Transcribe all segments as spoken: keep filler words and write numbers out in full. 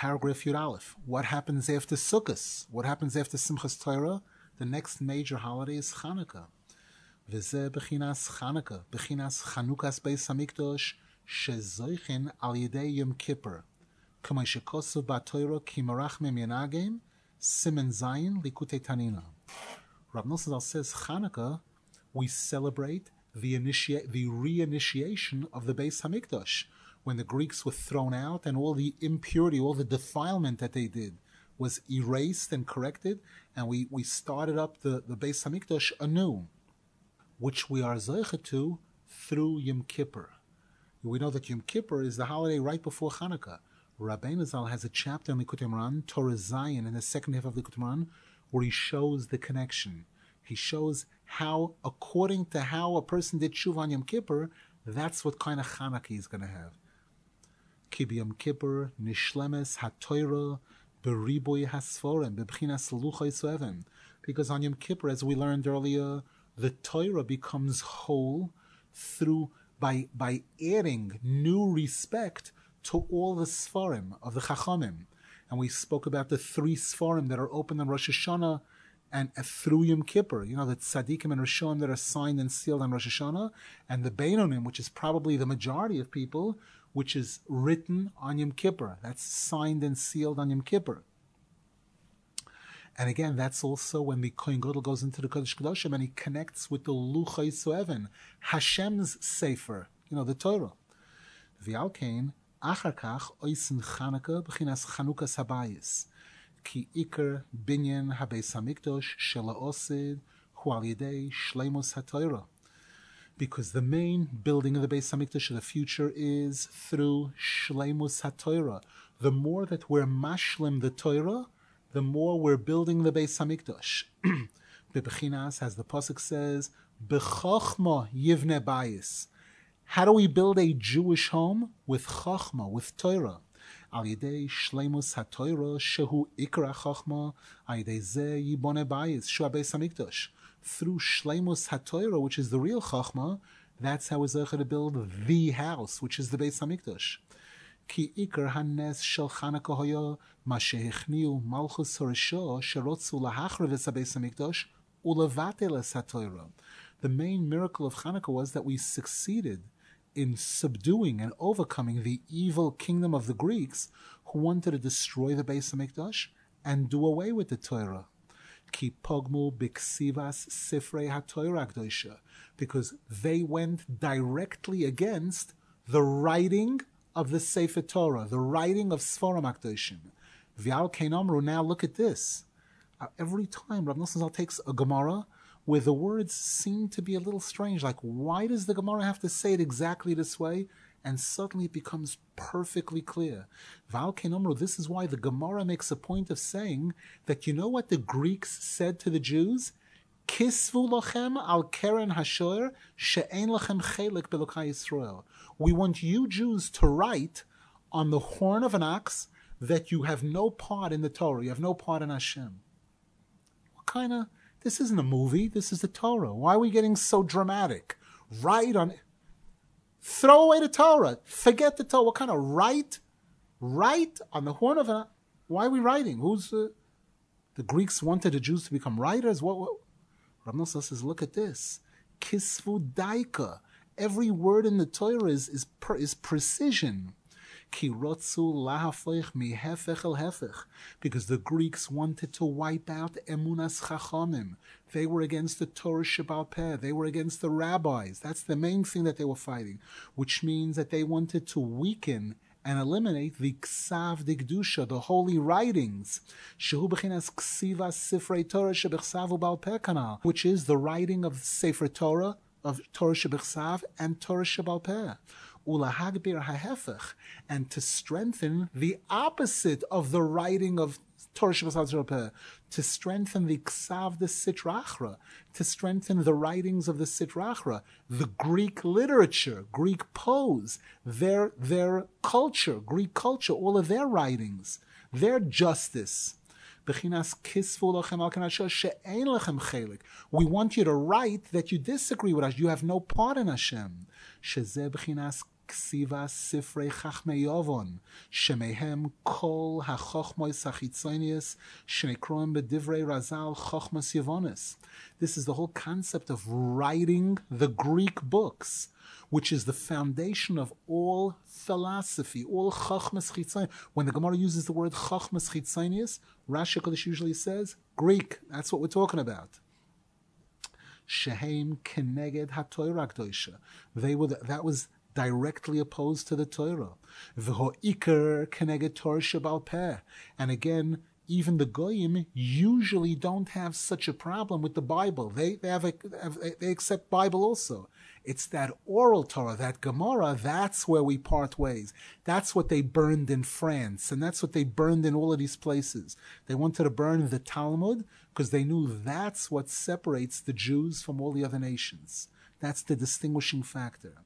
paragraph Yud Aleph. What happens after Sukkot? What happens after Simchas Torah? The next major holiday is Chanukah. V'zeh b'chinas Chanukah, b'chinas Chanukas Beis Hamikdash, shezoichin al yedei Yom Kippur. K'may shekosu b'Torah ki merachmim yanagim, Simen Zayin Likutei Tanina. Rav Nosson Zal says Chanukah, we celebrate the initiate, the reinitiation of the Beis Hamikdash, when the Greeks were thrown out and all the impurity, all the defilement that they did was erased and corrected, and we, we started up the, the Beis Hamikdash anew, which we are zeicha to through Yom Kippur. We know that Yom Kippur is the holiday right before Chanukah. Rabbeinu Zal has a chapter in Likutei Moharan, Torah Zion, in the second half of Likutei Moharan, where he shows the connection. He shows how, according to how a person did Tshuva on Yom Kippur, that's what kind of Chanukah he's going to have. Ki b'Yom Kippur nishlemes ha-Torah b'riboy ha-sforim b'bchinas luchos u'even. Because on Yom Kippur, as we learned earlier, the Torah becomes whole through by by adding new respect to all the Sfarim of the Chachamim. And we spoke about the three Sfarim that are open on Rosh Hashanah and uh, through Yom Kippur. You know, the Tzadikim and Rishonim that are signed and sealed on Rosh Hashanah, and the Beinonim, which is probably the majority of people, which is written on Yom Kippur. That's signed and sealed on Yom Kippur. And again, that's also when the Kohen Gadol goes into the Kodesh Kodashim and he connects with the Luchos U'even, Hashem's Sefer, you know, the Torah. V'alkein, achar kach oisen Chanukah b'chinas Chanukas habayis, ki iker binyan habeis hamikdosh shel ha'osid hu al yedei shleimus haTorah. Because the main building of the Beis Hamikdash of the future is through shleimus haTorah. The more that we're mashlim the Torah, the more we're building the Beis Hamikdash. Bebechinas, as the pasuk says, B'chochma yivne bayis. How do we build a Jewish home? With chochma, with Torah. Al yedei shleimus haTorah shehu ikra chochma, al yedei zeh yibone bayis shu Beis Hamikdash. Through shleimus haTorah, which is the real chochma, that's how we're going to build the house, which is the Beis Hamikdash. Ki ikar hanes shel Chanukah hoya ma shehechniu malchus harisha sherotzu lahachrev es habeis hamikdash ulevatel es haTorah. The main miracle of Chanukah was that we succeeded in subduing and overcoming the evil kingdom of the Greeks who wanted to destroy the Beis Hamikdash and do away with the Torah. Ki pogmu biksivas sifrei haTorah akdosha, because they went directly against the writing of the Sefer Torah, the writing of Sforim HaKadoshim. V'al kein amru, now look at this. Uh, every time Rav Nosson Zal takes a Gemara where the words seem to be a little strange, like why does the Gemara have to say it exactly this way? And suddenly it becomes perfectly clear. V'al kein amru, this is why the Gemara makes a point of saying that you know what the Greeks said to the Jews? Kisvu lochem al keren hashoer she'ein lochem chelik belokai Yisrael. We want you Jews to write on the horn of an ox that you have no part in the Torah, you have no part in Hashem. What kind of, this isn't a movie, this is the Torah. Why are we getting so dramatic? Write on, throw away the Torah, forget the Torah. What kind of write? Write on the horn of an ox? Why are we writing? Who's the, the Greeks wanted the Jews to become writers? What? what? Rav Nosson says, look at this. Kisvu daika. Every word in the Torah is is, per, is precision. Ki rotzu lahaflech mi hefech el hefech. Because the Greeks wanted to wipe out emunas chachamim. They were against the Torah Shebal Peh. They were against the rabbis. That's the main thing that they were fighting. Which means that they wanted to weaken and eliminate the Ksav Digdusha, the holy writings, Shehu Bechinas Ksiva Sifrei Torah Shebechsav Ubal Peh Kanal, which is the writing of Sefer Torah, of Torah Shebechsav and Torah Shebal Peh. Ulahagbir hahefech, and to strengthen the opposite of the writing of Torah Shebechsav Shebal Peh, to strengthen the Ksav the Sitra Achra, to strengthen the writings of the Sitra Achra, the Greek literature, Greek prose, their their culture, Greek culture, all of their writings, their justice. Bechinas kisvu lachem al kanasha she'ein lachem chelik. We want you to write that you disagree with us. You have no part in Hashem. Shezeh bechinas ksiva sifrei chachmei yavon, shemehem kol hachachmois hachitzonius, shenekroim bedivrei razal chachmas yavonis. This is the whole concept of writing the Greek books, which is the foundation of all philosophy, all chachmas chitzonius. When the Gemara uses the word chachmas chitzonius, Rashi Kodesh usually says Greek. That's what we're talking about. Shehem keneged haTorah Kedosha. They were the, that was directly opposed to the Torah. V'ho'iker keneged Torah shebal peh. And again, even the goyim usually don't have such a problem with the Bible. They they have a, they accept Bible also. It's that oral Torah, that Gemara, that's where we part ways. That's what they burned in France, and that's what they burned in all of these places. They wanted to burn the Talmud because they knew that's what separates the Jews from all the other nations. That's the distinguishing factor.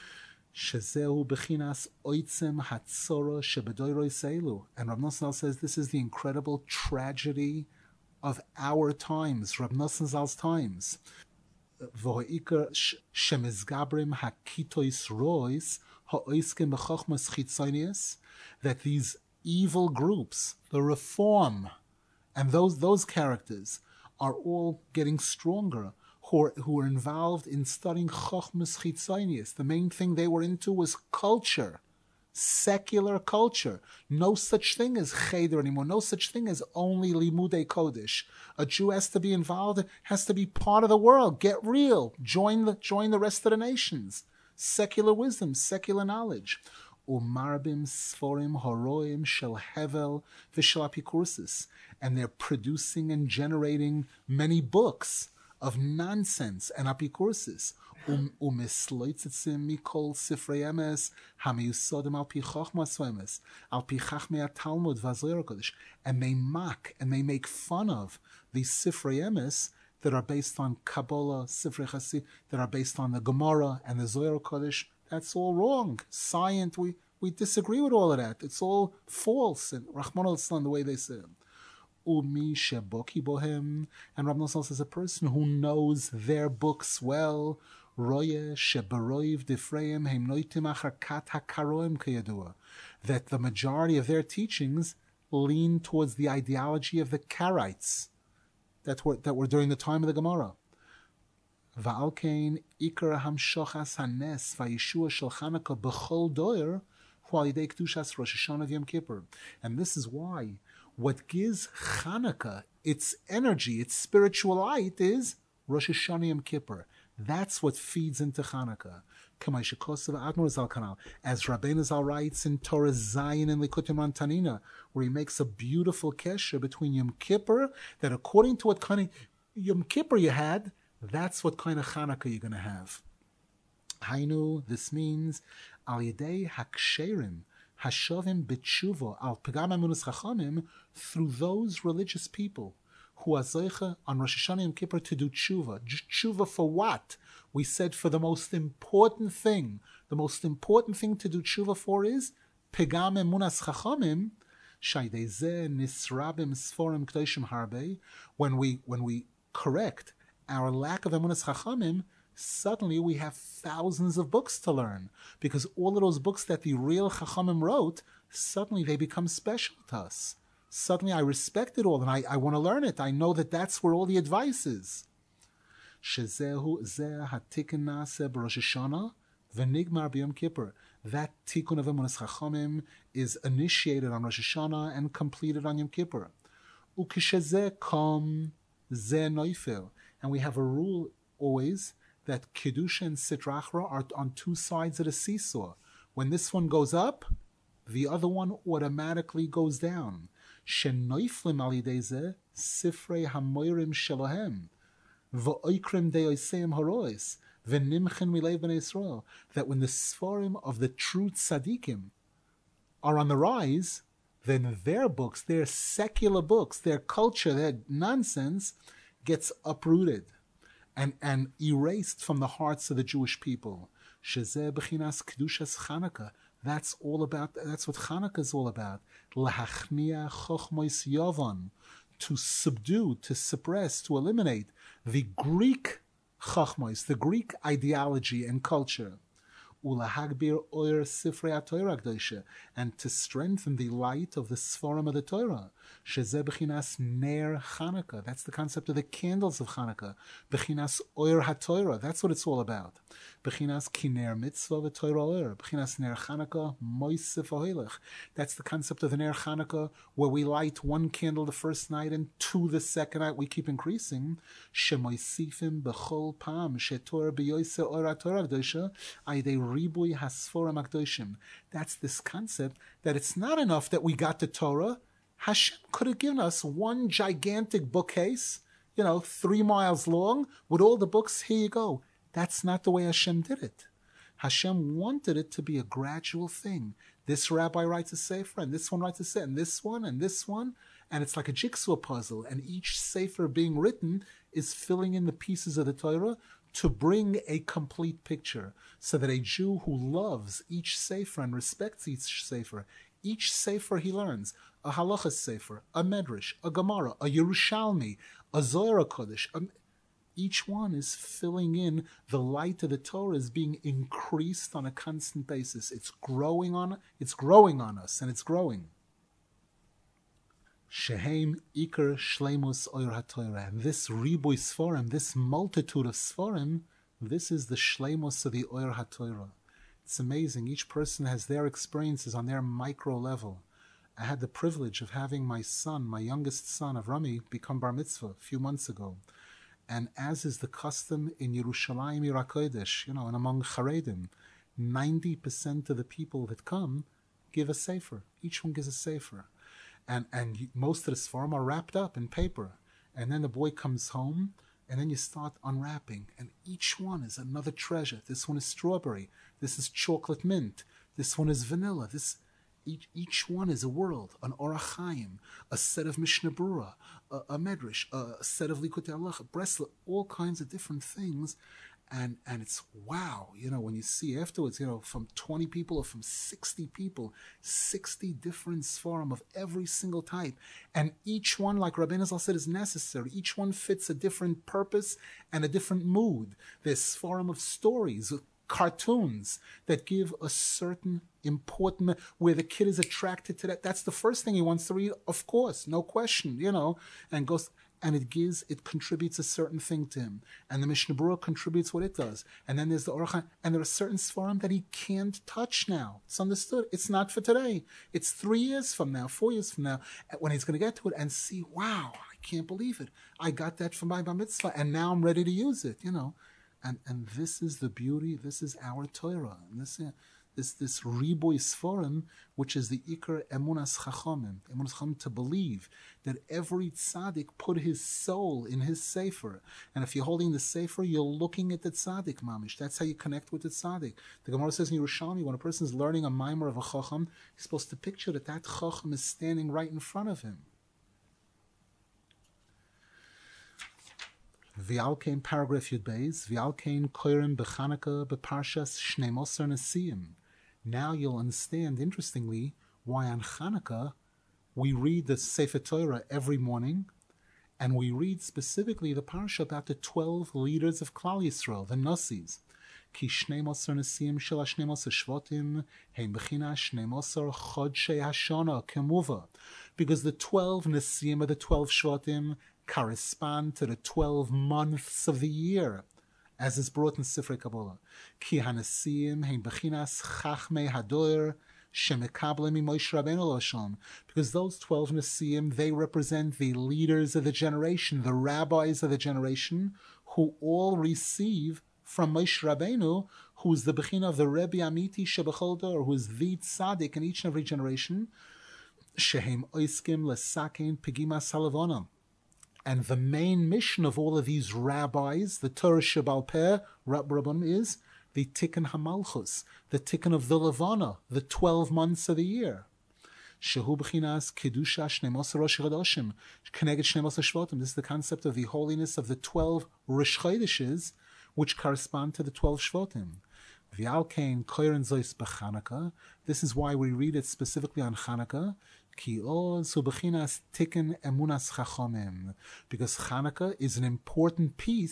Shezeu bechinas oitzem hatzora shebedoiroi seilu. And Rav Nosson says this is the incredible tragedy of our times, Rav Nosson Zal's times. V'ho'iker shemizgabrim hakitois rois ha'oiskim b'chochmas chitzonius, that these evil groups, the Reform, and those those characters are all getting stronger, who are, who are involved in studying chochmas chitzonius. The main thing they were into was culture, secular culture. No such thing as cheder anymore. No such thing as only limudei kodesh. A Jew has to be involved, has to be part of the world. Get real. Join the join the rest of the nations. Secular wisdom, secular knowledge. Umarbim sforim horoim shel hevel v'shel apikursis. And they're producing and generating many books of nonsense and apikursis. Umisloitzitzim mikol sifrei emes hamiyusodim al pi chochmas emes al pi chachmei Talmud v'Zohar Kodesh, and they mock and they make fun of these sifrei emes that are based on Kabbalah, sifrei Chassid, that are based on the Gemara and the Zohar Kodesh. That's all wrong. Science, we we disagree with all of that. It's all false and Rachmana litzlan the way they say it. Umi sheboki bohem, and Rav Nosson says a person who knows their books well. Roye shebaroiv difreim heim noitim achar kat hakaroim kayadua, that the majority of their teachings lean towards the ideology of the Karaites that were that were during the time of the Gemara. Va'alkein ikar hamshochas hanes va'yeshua shel Chanukah b'chol doer hu al yidei kedushas Rosh Hashanah v'Yom Kippur, and this is why what gives Chanukah its energy, its spiritual light, is Rosh Hashanah Yom Kippur. That's what feeds into Chanukah. As Rabbeinu Zal writes in Torah Zion and Likutim Rantanina, where he makes a beautiful kesher between Yom Kippur, that according to what kind of Yom Kippur you had, that's what kind of Chanukah you're going to have. Hainu, this means Al Yedei Haksherim Hashovim B'tshuva Al Pegam Emunus Chachamim, through those religious people who are zeicha on Rosh Hashanah Yom Kippur to do tshuva. Tshuva for what? We said for the most important thing. The most important thing to do tshuva for is Pegam Emunas Chachamim, Shaydei Zeh Nisrabim Sforim K'doshim Harbe. When we when we correct our lack of Emunas Chachamim, suddenly we have thousands of books to learn, because all of those books that the real Chachamim wrote, suddenly they become special to us. Suddenly I respect it all and I, I want to learn it. I know that that's where all the advice is. Shezehu zeh hatikkun naaseh b'Rosh Hashanah v'nigmar b'Yom Kippur. That tikkun of Emunas Chachamim is initiated on Rosh Hashanah and completed on Yom Kippur. Ukishezeh kom zeh noifel. And we have a rule always that Kedusha and Sitra Achra are on two sides of the seesaw. When this one goes up, the other one automatically goes down. Shenoiflim al yidei zeh sifrei hamoirim shelohem v'oikrim deoseim horois v'nimchen milev b'nei Yisrael. That when the sforim of the true tzaddikim are on the rise, then their books, their secular books, their culture, their nonsense gets uprooted and, and erased from the hearts of the Jewish people. Shezeh b'chinas kedushas Chanukah. That's all about. That's what Chanukah is all about. Lahachnia chochmois yavon, to subdue, to suppress, to eliminate the Greek chochmois, the Greek ideology and culture. Ulahagbir oir sifrei haTorah Gdosha, and to strengthen the light of the Sforim of the Torah. Shezeh b'chinas ner Chanukah. That's the concept of the candles of Chanukah. B'chinas oir haTorah. That's what it's all about. B'chinas kiner mitzvah v'Torah oir. B'chinas ner Chanukah moisef ohelech. That's the concept of the ner Chanukah, where we light one candle the first night and two the second night. We keep increasing. Shemoisifim b'chol pam shetor b'yoyse oir haTorah Gdosha ayidei ribui hasforim hakdoshim. That's this concept that it's not enough that we got the Torah. Hashem could have given us one gigantic bookcase, you know, three miles long, with all the books. Here you go. That's not the way Hashem did it. Hashem wanted it to be a gradual thing. This rabbi writes a sefer, and this one writes a sefer, and this one, and this one, and it's like a jigsaw puzzle, and each sefer being written is filling in the pieces of the Torah to bring a complete picture, so that a Jew who loves each sefer and respects each sefer, each sefer he learns, a halachas sefer, a medrash, a gemara, a Yerushalmi, a Zohar Kodesh, a, each one is filling in the light of the Torah is being increased on a constant basis. It's growing on, it's growing on us, and it's growing. Shehem Iker Shleimus Oyer HaTorah. And this Ribui Sforim, this multitude of Sforim, this is the Shleimus of the Oyer HaTorah. It's amazing. Each person has their experiences on their micro level. I had the privilege of having my son, my youngest son, Avrami, become bar mitzvah a few months ago. And as is the custom in Yerushalayim Yirah Kodesh, you know, and among Charedim, ninety percent of the people that come give a sefer. Each one gives a sefer. And and most of the Sforim are wrapped up in paper. And then the boy comes home, and then you start unwrapping. And each one is another treasure. This one is strawberry. This is chocolate mint. This one is vanilla. This each, each one is a world, an Orach Chaim, a set of Mishnah Berurah, a, a Medrash, a set of Likutei Halacha, Bresla, all kinds of different things. And and it's wow, you know, when you see afterwards, you know, from twenty people or from sixty people, sixty different Sforim of every single type. And each one, like Rabbeinu Zal said, is necessary. Each one fits a different purpose and a different mood. There's Sforim of stories, cartoons that give a certain important, where the kid is attracted to that. That's the first thing he wants to read, of course, no question, you know, and goes... And it gives, it contributes a certain thing to him. And the Mishnah Berurah contributes what it does. And then there's the Orach Chaim, and there are certain Sforim that he can't touch now. It's understood. It's not for today. It's three years from now, four years from now, when he's going to get to it and see, wow, I can't believe it. I got that from my bar mitzvah, and now I'm ready to use it, you know. And and this is the beauty, this is our Torah. And this uh, this this Ribui Sforim, which is the Iker Emunas Chachamim, Emunas Chachamim, to believe that every tzaddik put his soul in his sefer. And if you're holding the sefer, you're looking at the tzaddik, mamish. That's how you connect with the tzaddik. The Gemara says in Yerushalmi, when a person is learning a mimer of a chacham, he's supposed to picture that that chacham is standing right in front of him. V'alkein paragraph Yud Beis, V'alkein koirim b'Chanukah b'Parshas Shnei Moser Nesiyim. Now you'll understand, interestingly, why on Chanukah we read the Sefer Torah every morning, and we read specifically the parsha about the twelve leaders of Klal Yisrael, the Nasis. Ki Shnei Moser Nesiyim shel Shnei Moser Shvatim heim b'chinas Shnei Moser Chodshei Hashana Kemuva, because the twelve Nesiyim of the twelve Shvatim correspond to the twelve months of the year, as is brought in Sifrei Kabbalah. Ki hanasiyim hein bechinas chachmei hadoir shemekablem Moshe Rabbeinu Lashon, because those twelve Nesiyim, they represent the leaders of the generation, the rabbis of the generation, who all receive from Moshe Rabbeinu, who is the bechina of the Rebbe Amiti Shebechol Dor, who is the tzaddik in each and every generation. Shehem oiskim lesakein pigima salavonam. And the main mission of all of these rabbis, the Torah Shebal Peh, Rabbanim, is the Tikkun HaMalchus, the Tikkun of the Levana, the twelve months of the year. Shehu b'chinas kedusha shnei moser rosh chodoshim, keneged shnei moser shvatim. This is the concept of the holiness of the twelve Rosh Chodeshes, which correspond to the twelve Shvatim. V'alkein koiren zois b'Chanukah. This is why we read it specifically on Chanukah. Ki oz hu b'chinas tikkun emunas chachamim, because Chanukah is an important piece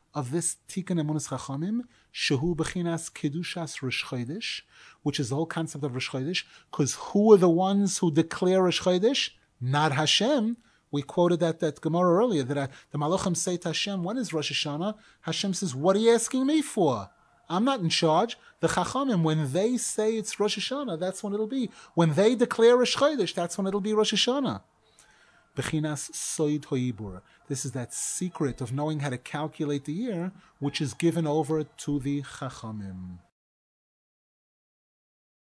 of this Tikkun Emunas Chachamim, Shehu Bechinas Kedushas Rosh Chodesh, which is the whole concept of Rosh Chodesh, because who are the ones who declare Rosh Chodesh? Not Hashem. We quoted that, that Gemara earlier, that uh, the Malachim say to Hashem, when is Rosh Hashanah? Hashem says, what are you asking me for? I'm not in charge. The Chachamim, when they say it's Rosh Hashanah, that's when it'll be. When they declare Rosh Chodesh, that's when it'll be Rosh Hashanah. Bechinas Soid Hoibur. This is that secret of knowing how to calculate the year, which is given over to the Chachamim.